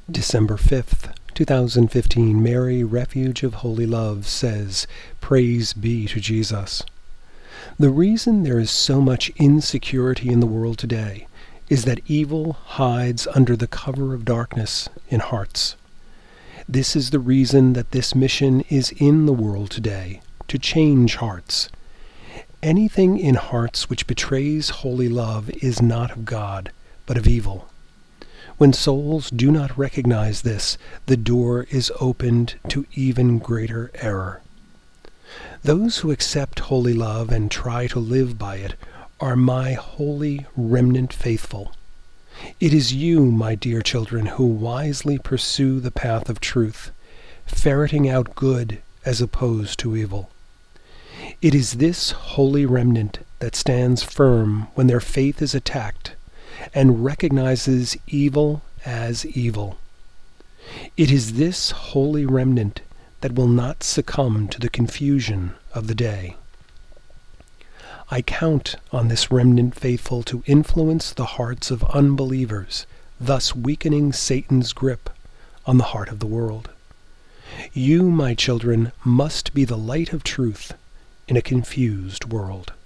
December 5th, 2015, Mary, Refuge of Holy Love, says, "Praise be to Jesus." The reason there is so much insecurity in the world today is that evil hides under the cover of darkness in hearts. This is the reason that this mission is in the world today, to change hearts. Anything in hearts which betrays holy love is not of God, but of evil. When souls do not recognize this, the door is opened to even greater error. Those who accept holy love and try to live by it are my holy remnant faithful. It is you, my dear children, who wisely pursue the path of truth, ferreting out good as opposed to evil. It is this holy remnant that stands firm when their faith is attacked and recognizes evil as evil. It is this holy remnant that will not succumb to the confusion of the day. I count on this remnant faithful to influence the hearts of unbelievers, thus weakening Satan's grip on the heart of the world. You, my children, must be the light of truth in a confused world.